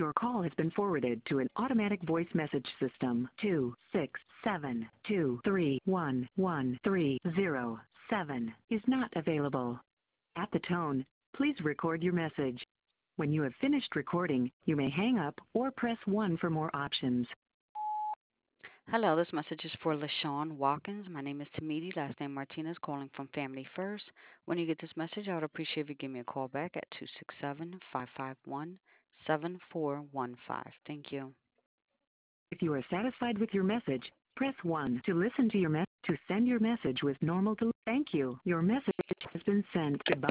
Your call has been forwarded to an automatic voice message system. 26723111307 is not available. At the tone, please record your message. When you have finished recording, you may hang up or press 1 for more options. Hello, this message is for LaShawn Watkins. My name is Tamidi, last name Martinez, calling from Family First. When you get this message, I would appreciate if you give me a call back at 267-551-7415. Thank you. If you are satisfied with your message, press 1 to listen to your message. To send your message with normal delivery. Thank you. Your message has been sent. Goodbye.